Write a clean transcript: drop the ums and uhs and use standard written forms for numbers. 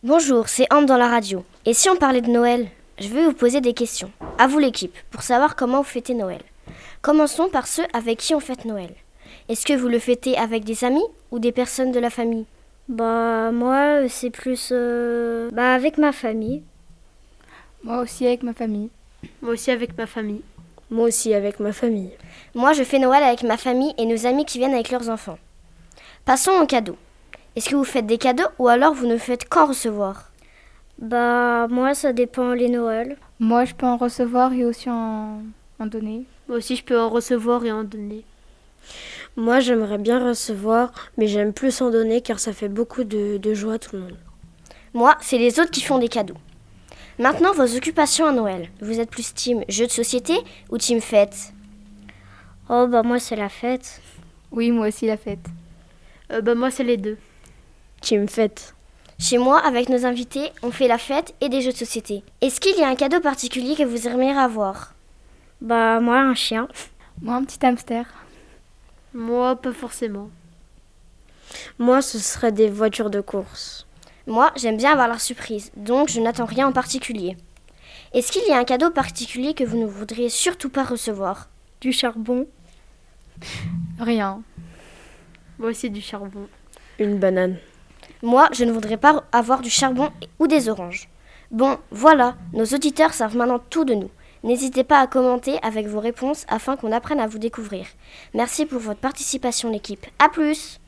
Bonjour, c'est Ambre dans la radio. Et si on parlait de Noël? Je vais vous poser des questions. À vous l'équipe, pour savoir comment vous fêtez Noël. Commençons par ceux avec qui on fête Noël. Est-ce que vous le fêtez avec des amis ou des personnes de la famille? Moi, c'est plus avec ma famille. Moi aussi avec ma famille. Moi aussi avec ma famille. Moi aussi avec ma famille. Moi, je fais Noël avec ma famille et nos amis qui viennent avec leurs enfants. Passons aux cadeaux. Est-ce que vous faites des cadeaux ou alors vous ne faites qu'en recevoir? Moi, ça dépend les Noëls. Moi, je peux en recevoir et aussi en donner. Moi aussi, je peux en recevoir et en donner. Moi, j'aimerais bien recevoir, mais j'aime plus en donner car ça fait beaucoup de joie à tout le monde. Moi, c'est les autres qui font des cadeaux. Maintenant, vos occupations à Noël. Vous êtes plus team jeu de société ou team fête? Moi, c'est la fête. Oui, moi aussi la fête. Moi, c'est les deux. Team fête. Chez moi, avec nos invités, on fait la fête et des jeux de société. Est-ce qu'il y a un cadeau particulier que vous aimeriez avoir? Moi, un chien. Moi, un petit hamster. Moi, pas forcément. Moi, ce serait des voitures de course. Moi, j'aime bien avoir la surprise, donc je n'attends rien en particulier. Est-ce qu'il y a un cadeau particulier que vous ne voudriez surtout pas recevoir? Du charbon. Rien. Moi aussi du charbon. Une banane. Moi, je ne voudrais pas avoir du charbon ou des oranges. Bon, voilà, nos auditeurs savent maintenant tout de nous. N'hésitez pas à commenter avec vos réponses afin qu'on apprenne à vous découvrir. Merci pour votre participation l'équipe. À plus!